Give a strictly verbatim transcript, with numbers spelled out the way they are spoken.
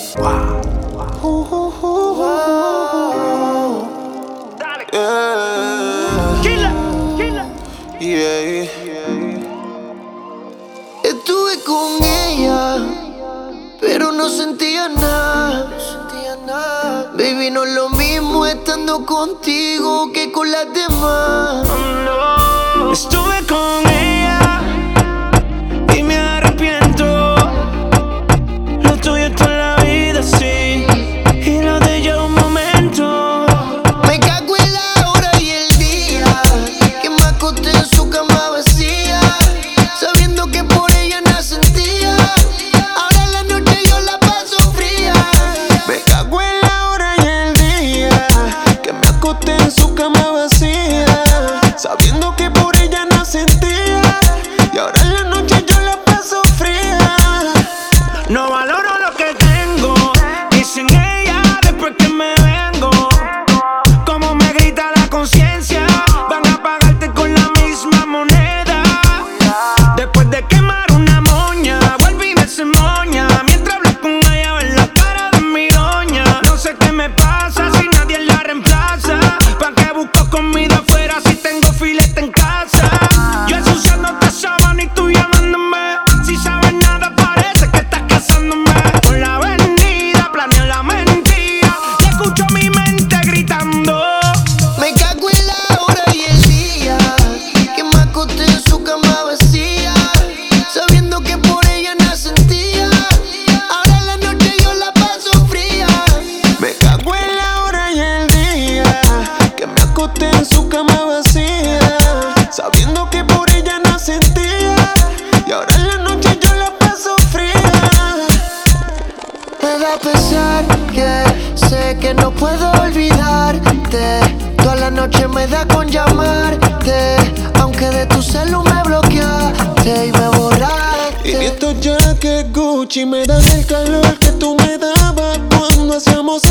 Wow. Uh, uh, uh, wow. Dale. Yeah. Killa, killa. Yeah. Estuve con ella, pero no sentía nada. No sentía nada. Baby, no es lo mismo estando contigo que con las demás. Oh, no. Estuve con ella y me arrepiento. Lo tuyo es toda la vida, sí, y lo de ella un momento. Me cago en la hora y el día que me acosté en su cama vacía, sabiendo que por ella nada sentía. Ahora en la noche yo la paso fría. Me cago en la hora y el día que me acosté en su cama vacía, sabiendo que por ella nada sentía. Y ahora en la noche yo la paso fría. No valoro lo que tengo y sin ella después que me vengo. Como me grita la conciencia, van a pagarte con la misma moneda. Después de quemar una moña, vuelve y me se moña. Mientras hablo con ella, ver la cara de mi doña. No sé qué me pasa si nadie la reemplaza. ¿Pa' qué busco comida afuera si tengo filete en casa? Yo ensuciándote sábana y tú llamándome. Si sabes nada parece que estás casándome. Por la avenida planeo la mentira y escucho mi mente gritando. Me cago en la hora y el día que me acosté en su cama vacía, sabiendo que por ella nada sentía. Ahora en la noche yo la paso fría. Me cago en la hora y el día que me acosté en su cama vacía, sabiendo que por ella nada sentía. Y ahora en la noche yo la paso fría. Me da pesar que sé que no puedo olvidarte. Toda la noche me da con llamarte, aunque de tu celu me bloqueaste y me borraste. Y estos jackets Gucci me dan el calor que tú me dabas cuando hacíamos